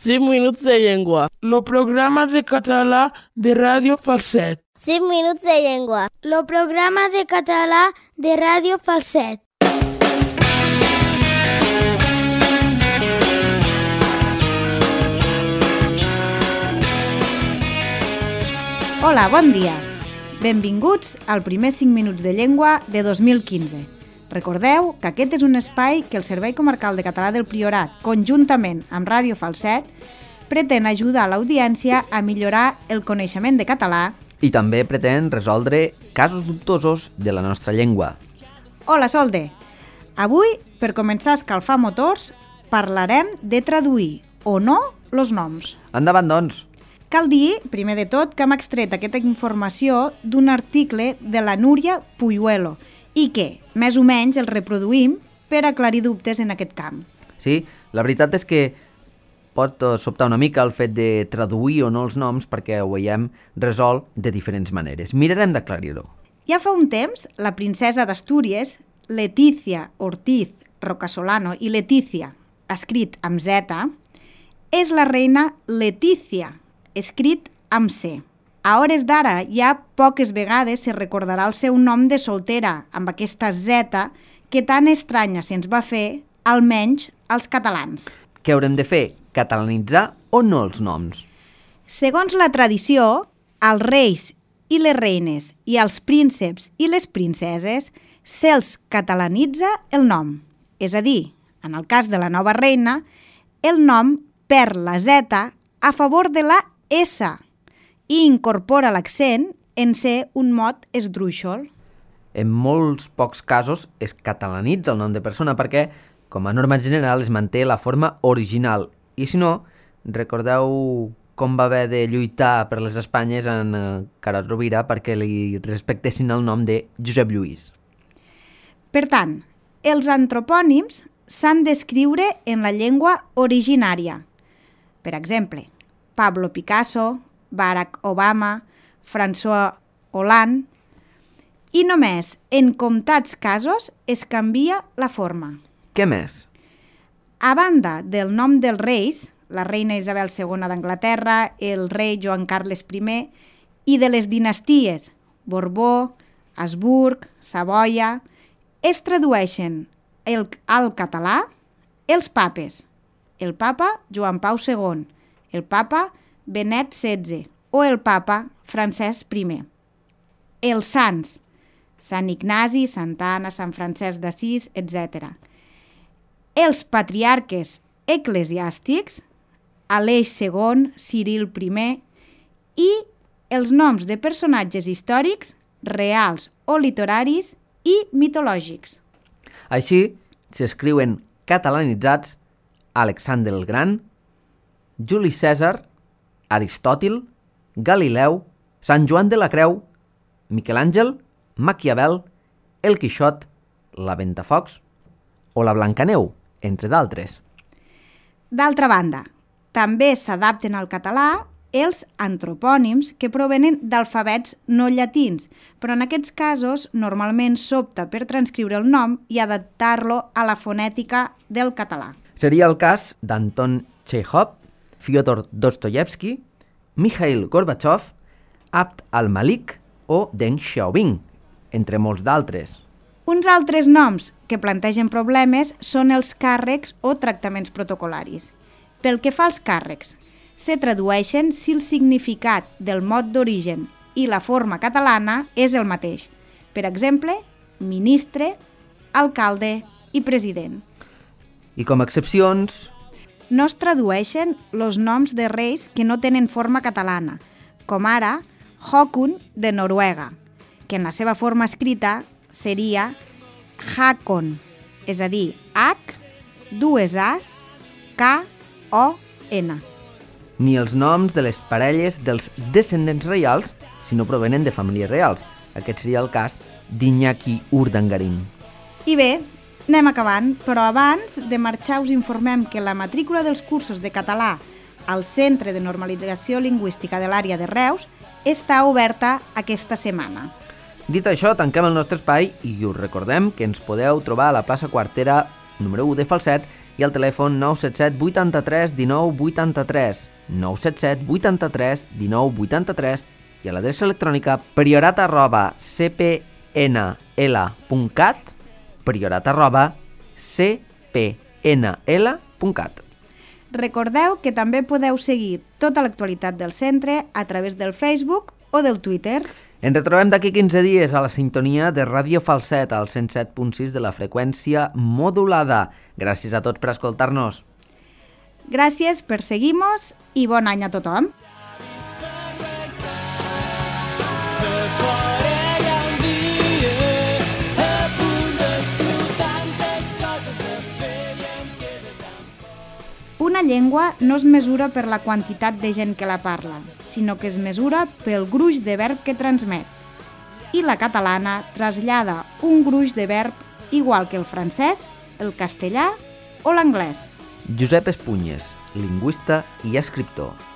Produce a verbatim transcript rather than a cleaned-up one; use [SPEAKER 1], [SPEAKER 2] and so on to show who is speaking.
[SPEAKER 1] cinc minuts de llengua.
[SPEAKER 2] Lo programa de català de Ràdio Falset.
[SPEAKER 3] cinc minuts de llengua.
[SPEAKER 4] Lo programa de català de Ràdio Falset.
[SPEAKER 5] Hola, bon dia. Benvinguts al primer cinc minuts de llengua de dos mil quinze. Recordeu que aquest és un espai que el Servei Comarcal de Català del Priorat, conjuntament amb Ràdio Falset, pretén ajudar l'audiència a millorar el coneixement de català
[SPEAKER 6] i també pretén resoldre casos dubtosos de la nostra llengua.
[SPEAKER 5] Hola, Solde! Avui, per començar a escalfar motors, parlarem de traduir o no els noms.
[SPEAKER 6] Endavant, doncs!
[SPEAKER 5] Cal dir, primer de tot, que hem extret aquesta informació d'un article de la Núria Puyuelo i que, més o menys, el reproduïm per aclarir dubtes en aquest camp.
[SPEAKER 6] Sí, la veritat és que pot sobtar una mica el fet de traduir o no els noms perquè ho veiem resolt de diferents maneres. Mirarem d'aclarir-ho.
[SPEAKER 5] Ja fa un temps, la princesa d'Astúries, Letícia Ortiz Rocasolano i Letícia, escrit amb Z, és la reina Letícia, escrit amb C. A hores d'ara, ja poques vegades se recordarà el seu nom de soltera, amb aquesta Z que tan estranya se'ns va fer, almenys als catalans.
[SPEAKER 6] Què haurem de fer? Catalanitzar o no els noms?
[SPEAKER 5] Segons la tradició, als reis i les reines i als prínceps i les princeses se'ls catalanitza el nom. És a dir, en el cas de la nova reina, el nom perd la Z a favor de la S i incorpora l'accent en ser un mot esdrúixol.
[SPEAKER 6] En molts pocs casos es catalanitza el nom de persona perquè, com a norma general, es manté la forma original. I si no, recordeu com va haver de lluitar per les Espanyes en eh, Carod Rovira perquè li respectessin el nom de Josep Lluís.
[SPEAKER 5] Per tant, els antropònims s'han d'escriure en la llengua originària. Per exemple, Pablo Picasso, Barack Obama, François Hollande, i només en comptats casos es canvia la forma.
[SPEAKER 6] Què més?
[SPEAKER 5] A banda del nom dels reis, la reina Isabel segona d'Anglaterra, el rei Joan Carles primer, i de les dinasties Borbó, Habsburg, Savoia, es tradueixen el, al català els papes, el papa Joan Pau segon, el papa Benet setze o el papa Francesc primer. Els sants, Sant Ignasi, Santa Anna, Sant Francesc d'Assís, etcètera. Els patriarques eclesiàstics, Aleix segon, Ciril primer, i els noms de personatges històrics, reals o literaris i mitològics.
[SPEAKER 6] Així s'escriuen catalanitzats Alexandre el Gran, Juli Cèsar, Aristòtil, Galileu, Sant Joan de la Creu, Miquel Àngel, Maquiavel, el Quixot, la Ventafocs o la Blancaneu, entre d'altres.
[SPEAKER 5] D'altra banda, també s'adapten al català els antropònims que provenen d'alfabets no llatins, però en aquests casos normalment s'opta per transcriure el nom i adaptar-lo a la fonètica del català.
[SPEAKER 6] Seria el cas d'Anton Txékhov, Fyodor Dostoyevsky, Mikhail Gorbachev, Abd al-Malik o Deng Xiaoping, entre molts d'altres.
[SPEAKER 5] Uns altres noms que plantegen problemes són els càrrecs o tractaments protocol·laris. Pel que fa als càrrecs, se tradueixen si el significat del mot d'origen i la forma catalana és el mateix. Per exemple, ministre, alcalde i president.
[SPEAKER 6] I com a excepcions,
[SPEAKER 5] no es tradueixen els noms de reis que no tenen forma catalana, com ara Håkon de Noruega, que en la seva forma escrita seria Hakon, és a dir, H, dues As, K, O, N.
[SPEAKER 6] Ni els noms de les parelles dels descendents reials si no provenen de famílies reals. Aquest seria el cas d'Iñaki Urdangarín.
[SPEAKER 5] I bé, anem acabant, però abans de marxar us informem que la matrícula dels cursos de català al Centre de Normalització Lingüística de l'àrea de Reus està oberta aquesta setmana.
[SPEAKER 6] Dit això, tanquem el nostre espai i us recordem que ens podeu trobar a la plaça Quartera número u de Falset i el telèfon nou set set vuitanta-tres dinou vuitanta-tres, nou set set vuitanta-tres dinou vuitanta-tres i a l'adreça electrònica priorat arroba c p n l punt cat, priorat arroba c p n l punt cat.
[SPEAKER 5] Recordeu que també podeu seguir tota l'actualitat del centre a través del Facebook o del Twitter.
[SPEAKER 6] Ens retrobem d'aquí quinze dies a la sintonia de Ràdio Falset al cent set punt sis de la freqüència modulada. Gràcies a tots per escoltar-nos.
[SPEAKER 5] Gràcies per seguir-nos i bon any a tothom. Una llengua no es mesura per la quantitat de gent que la parla, sinó que es mesura pel gruix de verb que transmet. I la catalana trasllada un gruix de verb igual que el francès, el castellà o l'anglès.
[SPEAKER 6] Josep Espunyes, lingüista i escriptor.